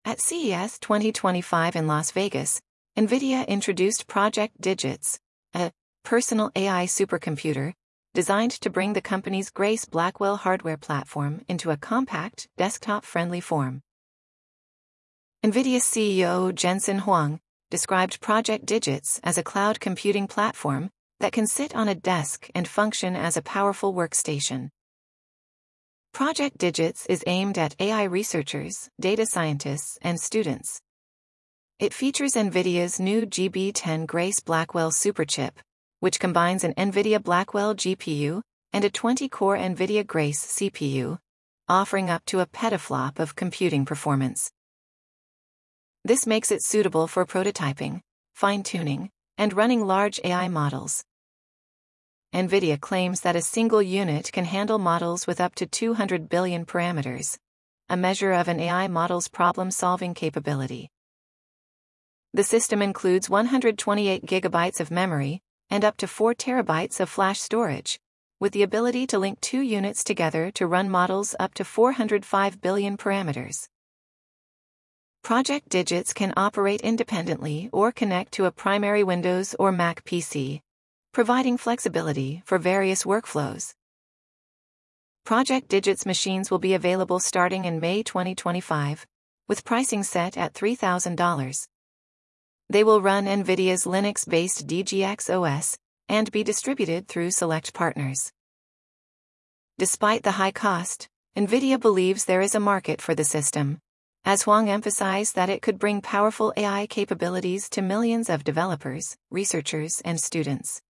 At CES 2025 in Las Vegas, NVIDIA introduced Project Digits, a personal AI supercomputer designed to bring the company's Grace Blackwell hardware platform into a compact, desktop-friendly form. NVIDIA CEO Jensen Huang described Project Digits as a cloud computing platform that can sit on a desk and function as a powerful workstation. Project Digits is aimed at AI researchers, data scientists, and students. It features NVIDIA's new GB10 Grace Blackwell superchip, which combines an NVIDIA Blackwell GPU and a 20-core NVIDIA Grace CPU, offering up to a petaflop of computing performance. This makes it suitable for prototyping, fine-tuning, and running large AI models. NVIDIA claims that a single unit can handle models with up to 200 billion parameters, a measure of an AI model's problem-solving capability. The system includes 128 gigabytes of memory and up to 4 terabytes of flash storage, with the ability to link two units together to run models up to 405 billion parameters. Project Digits can operate independently or connect to a primary Windows or Mac PC, providing flexibility for various workflows. Project Digits machines will be available starting in May 2025, with pricing set at $3,000. They will run NVIDIA's Linux-based DGX OS and be distributed through select partners. Despite the high cost, NVIDIA believes there is a market for the system, as Huang emphasized that it could bring powerful AI capabilities to millions of developers, researchers, and students.